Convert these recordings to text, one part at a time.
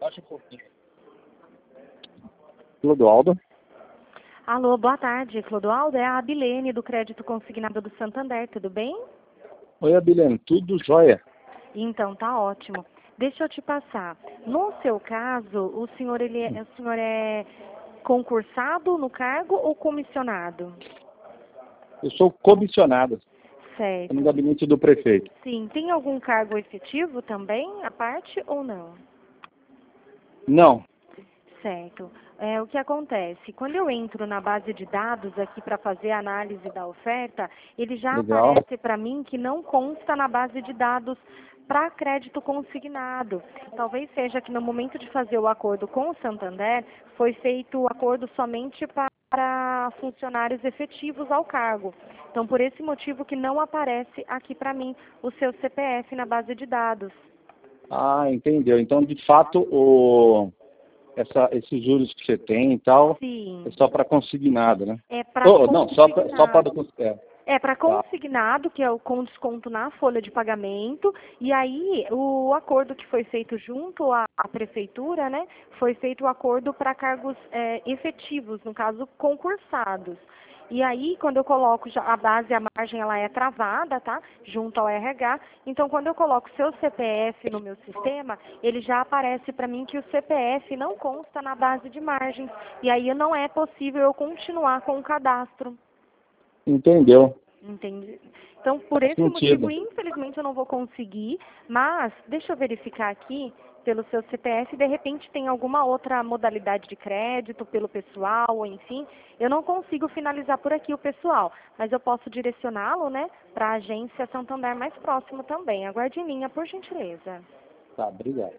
Clodoaldo. Alô, boa tarde, Clodoaldo. É a Abilene do Crédito Consignado do Santander, tudo bem? Oi, Abilene, tudo jóia? Então, tá ótimo. Deixa eu te passar. No seu caso, o senhor é concursado no cargo ou comissionado? Eu sou comissionado no Certo. gabinete do prefeito. Sim, tem algum cargo efetivo também, à parte ou não? Não. Certo. O que acontece? Quando eu entro na base de dados aqui para fazer a análise da oferta, ele já Legal. aparece para mim que não consta na base de dados para crédito consignado. Talvez seja que no momento de fazer o acordo com o Santander, foi feito o acordo somente para funcionários efetivos ao cargo. Então, por esse motivo que não aparece aqui para mim o seu CPF na base de dados. Ah, entendeu. Então, de fato, esses juros que você tem e tal, Sim. é só para consignado, né? É para Não, só para É para consignado, que é o com desconto na folha de pagamento, e aí o acordo que foi feito junto à prefeitura, né, foi feito o acordo para cargos efetivos, no caso concursados. E aí, quando eu coloco a base, a margem, ela é travada, tá? Junto ao RH. Então, quando eu coloco seu CPF no meu sistema, ele já aparece para mim que o CPF não consta na base de margens. E aí não é possível eu continuar com o cadastro. Entendeu? Entendi. Então, por Faz esse motivo, sentido. infelizmente, eu não vou conseguir, mas deixa eu verificar aqui pelo seu CPF, de repente tem alguma outra modalidade de crédito pelo pessoal, ou enfim, eu não consigo finalizar por aqui o pessoal, mas eu posso direcioná-lo, né, para a agência Santander mais próximo também. Aguarde em linha, por gentileza. Tá, obrigado.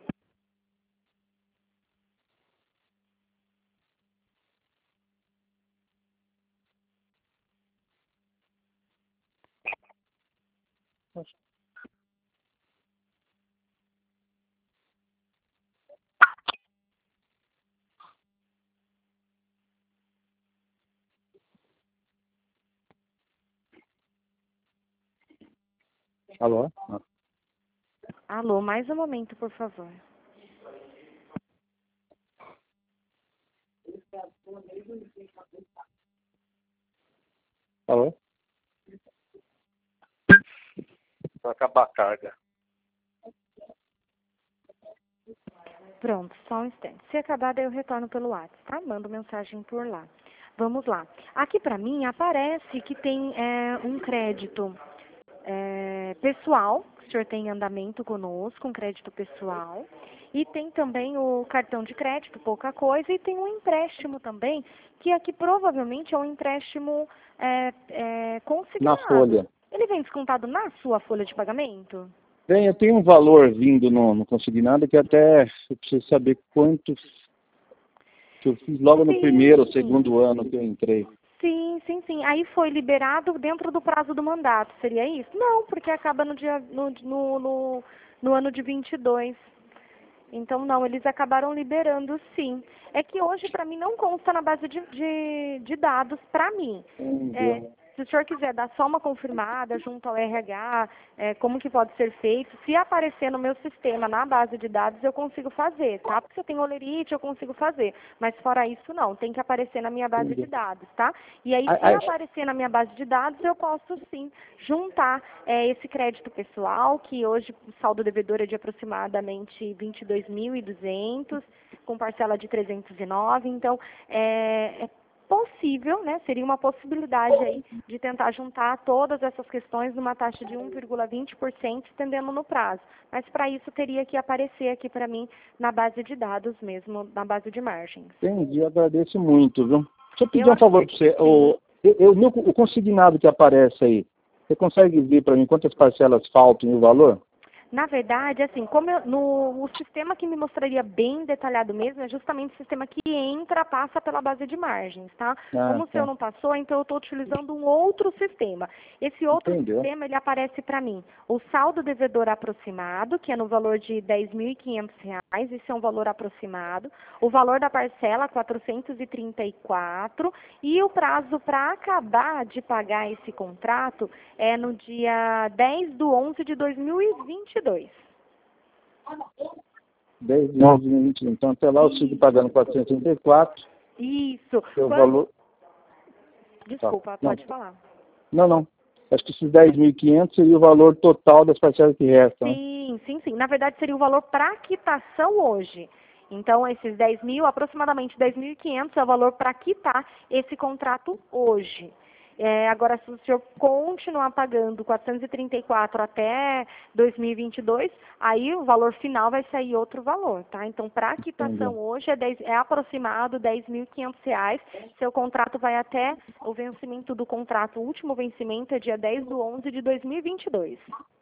Alô? Alô, mais um momento, por favor. Alô? Vai acabar a carga. Pronto, só um instante. Se acabar, daí eu retorno pelo WhatsApp, tá? Mando mensagem por lá. Vamos lá. Aqui para mim aparece que tem um crédito pessoal, que o senhor tem em andamento conosco, um crédito pessoal. E tem também o cartão de crédito, pouca coisa, e tem um empréstimo também, que aqui provavelmente é um empréstimo Na consignado. folha. Ele vem descontado na sua folha de pagamento? Bem, eu tenho um valor vindo no consignado que até eu preciso saber quanto que eu fiz logo no primeiro ou segundo ano que eu entrei. Sim, sim, sim. Aí foi liberado dentro do prazo do mandato, seria isso? Não, porque acaba no ano de 22. Então, não, eles acabaram liberando, sim. É que hoje, para mim, não consta na base de dados, para mim. Entendeu? Se o senhor quiser dar só uma confirmada junto ao RH, como que pode ser feito, se aparecer no meu sistema, na base de dados, eu consigo fazer, tá? Porque se eu tenho olerite, eu consigo fazer. Mas fora isso, não. Tem que aparecer na minha base de dados, tá? E aí, se aparecer na minha base de dados, eu posso, sim, juntar esse crédito pessoal, que hoje o saldo devedor é de aproximadamente 22.200, com parcela de 309. Então, é possível, né, seria uma possibilidade aí de tentar juntar todas essas questões numa taxa de 1,20%, estendendo no prazo. Mas para isso teria que aparecer aqui para mim na base de dados mesmo, na base de margens. Entendi, eu agradeço muito, viu? Deixa eu pedir Eu um favor para você. O consignado que aparece aí, você consegue ver para mim quantas parcelas faltam e o valor? Na verdade, assim, o sistema que me mostraria bem detalhado mesmo é justamente o sistema que passa pela base de margens, tá? Como o seu não passou, então eu estou utilizando um outro sistema. Esse outro sistema, ele aparece para mim o saldo devedor aproximado, que é no valor de R$ 10.500, esse é um valor aproximado, o valor da parcela, 434, e o prazo para acabar de pagar esse contrato é no dia 10/11 de 2022. 10 de 11 de 2021. Então, até lá eu sigo pagando 434. Isso. O valor... Desculpa, pode falar. Não. Acho que esses 10.500 seria o valor total das parcelas que restam. Sim. Na verdade, seria o valor para quitação hoje. Então, esses 10 mil, aproximadamente 10.500 é o valor para quitar esse contrato hoje. Agora, se o senhor continuar pagando 434 até 2022, aí o valor final vai sair outro valor, tá? Então, para quitação hoje é aproximado R$10.500. Seu contrato vai até o vencimento do contrato, o último vencimento é dia 10/11 de 2022.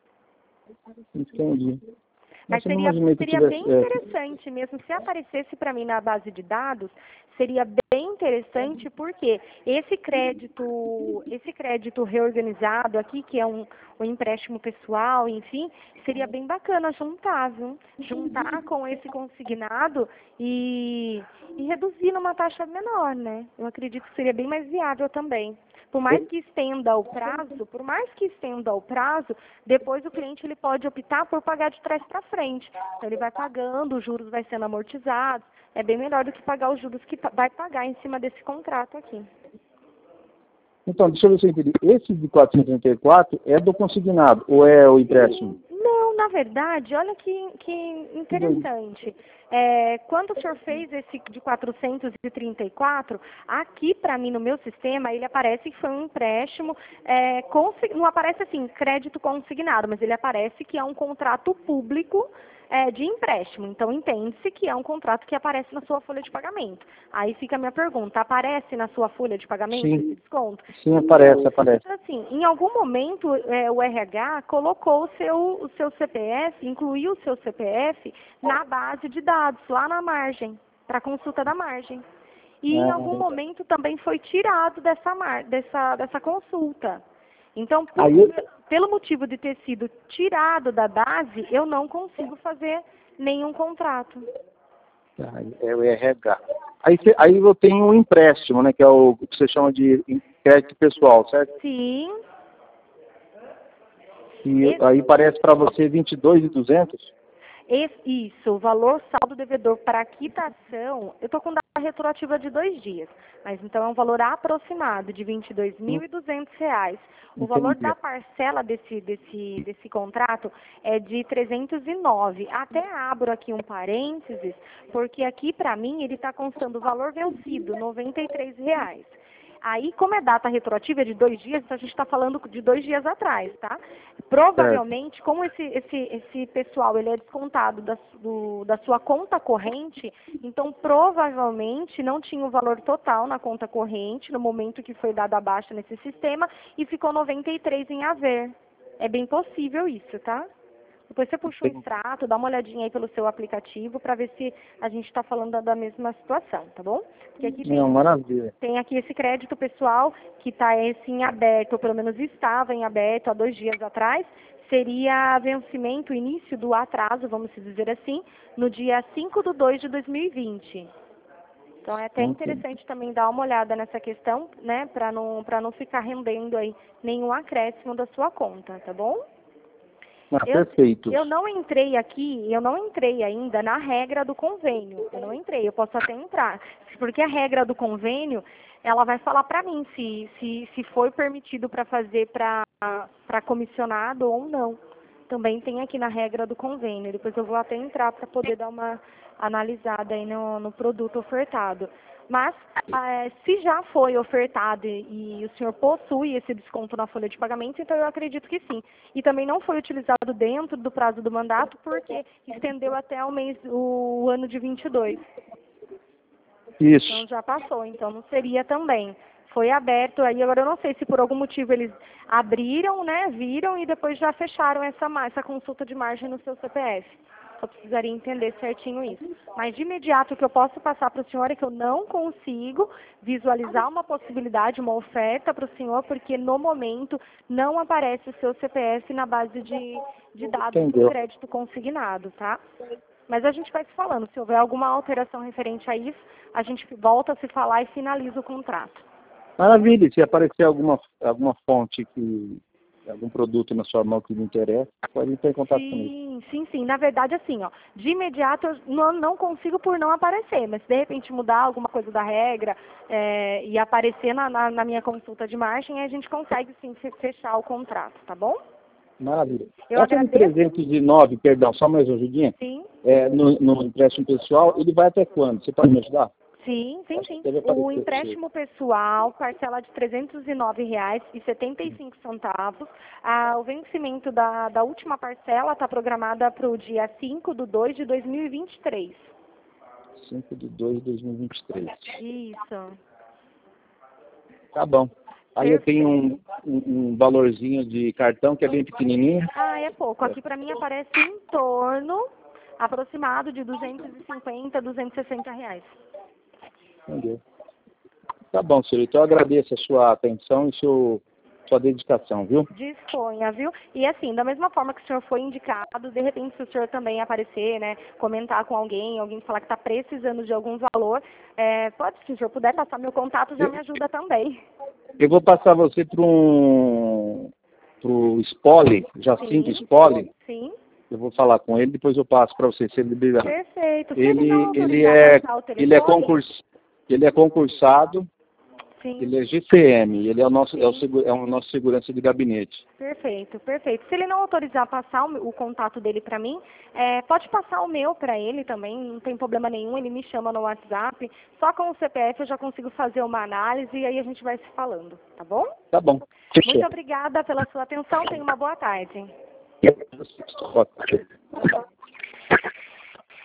Entendi. Mas seria bem interessante mesmo, se aparecesse para mim na base de dados, seria bem interessante porque esse crédito reorganizado aqui, que é um empréstimo pessoal, enfim, seria bem bacana juntar, viu? Juntar com esse consignado e reduzir numa taxa menor, né? Eu acredito que seria bem mais viável também. Por mais que estenda o prazo, depois o cliente ele pode optar por pagar de trás para frente. Então ele vai pagando, os juros vai sendo amortizados. É bem melhor do que pagar os juros que vai pagar em cima desse contrato aqui. Então, deixa eu ver se eu entendi. Esse de 434 é do consignado ou é o empréstimo? Não, na verdade, olha que interessante. Quando o senhor fez esse de 434, aqui para mim no meu sistema, ele aparece que foi um empréstimo, não aparece assim, crédito consignado, mas ele aparece que é um contrato público de empréstimo. Então, entende-se que é um contrato que aparece na sua folha de pagamento. Aí fica a minha pergunta, aparece na sua folha de pagamento esse desconto? Sim, aparece. Então, assim, em algum momento o RH colocou o seu CPF, incluiu o seu CPF na base de dados, lá na margem, para consulta da margem. E em algum momento também foi tirado dessa consulta. Então, pelo motivo de ter sido tirado da base, eu não consigo fazer nenhum contrato. É o RH. Aí eu tenho um empréstimo, né, que é o que você chama de crédito pessoal, certo? Sim. E aí parece para você 22.200? Isso, o valor saldo devedor para quitação, eu estou com data retroativa de 2 dias, mas então é um valor aproximado de R$22.200. O valor da parcela desse contrato é de 309. Até abro aqui um parênteses, porque aqui para mim ele está constando o valor vencido, R$93. Aí, como é data retroativa de 2 dias, então a gente está falando de 2 dias atrás, tá? Provavelmente, como esse pessoal ele é descontado da sua conta corrente, então provavelmente não tinha o valor total na conta corrente no momento que foi dada a baixa nesse sistema e ficou 93 em haver. É bem possível isso, tá? Depois você puxa o extrato, dá uma olhadinha aí pelo seu aplicativo para ver se a gente está falando da mesma situação, tá bom? Porque aqui tem aqui esse crédito pessoal que está em aberto, ou pelo menos estava em aberto há 2 dias atrás, seria vencimento, início do atraso, vamos dizer assim, no dia 5/2 de 2020. Então é até interessante também dar uma olhada nessa questão, né, para não ficar rendendo aí nenhum acréscimo da sua conta, tá bom? Perfeito. Eu não entrei ainda na regra do convênio. Eu posso até entrar. Porque a regra do convênio, ela vai falar para mim se foi permitido para fazer para comissionado ou não. Também tem aqui na regra do convênio. Depois eu vou até entrar para poder dar uma analisada aí no produto ofertado. Mas, se já foi ofertado e o senhor possui esse desconto na folha de pagamento, então eu acredito que sim. E também não foi utilizado dentro do prazo do mandato, porque estendeu até o ano de 22. Isso. Então já passou, então não seria também. Foi aberto aí, agora eu não sei se por algum motivo eles abriram, né, viram e depois já fecharam essa consulta de margem no seu CPF. Só precisaria entender certinho isso. Mas de imediato o que eu posso passar para o senhor é que eu não consigo visualizar uma possibilidade, uma oferta para o senhor, porque no momento não aparece o seu CPF na base de dados do crédito consignado, tá? Mas a gente vai se falando. Se houver alguma alteração referente a isso, a gente volta a se falar e finaliza o contrato. Maravilha. Se aparecer alguma fonte que algum produto na sua mão que lhe interessa, pode entrar em contato comigo. Sim. Na verdade, assim, ó, de imediato eu não consigo por não aparecer, mas se de repente mudar alguma coisa da regra e aparecer na minha consulta de margem, aí a gente consegue sim fechar o contrato, tá bom? Maravilha. Eu Aquele agradeço. 309, perdão, só mais uma ajudinha, Sim. no empréstimo pessoal, ele vai até quando? Você pode me ajudar? Sim. Deve O aparecer. empréstimo pessoal, parcela de R$ 309,75. O vencimento da última parcela está programada para o dia 5/2/2023. 5/2/2023. Isso. Tá bom. Aí eu tenho um valorzinho de cartão que é bem pequenininho. É pouco. Aqui para mim aparece em torno aproximado de 250, R$ 260. Entendeu? Tá bom, senhor. Então eu agradeço a sua atenção e sua dedicação, viu? Disponha, viu? E assim, da mesma forma que o senhor foi indicado, de repente se o senhor também aparecer, né, comentar com alguém falar que está precisando de algum valor, se o senhor puder passar meu contato, já me ajuda também. Eu vou passar você pro Spoli, Jacinto Spoli. Sim. Eu vou falar com ele, depois eu passo para você, se ele liberar. Perfeito. Ele é concursado. Sim. Ele é GCM, ele é o nosso segurança de gabinete. Perfeito. Se ele não autorizar passar o contato dele para mim, pode passar o meu para ele também, não tem problema nenhum, ele me chama no WhatsApp, só com o CPF eu já consigo fazer uma análise e aí a gente vai se falando, tá bom? Tá bom. Muito obrigada pela sua atenção, tenha uma boa tarde.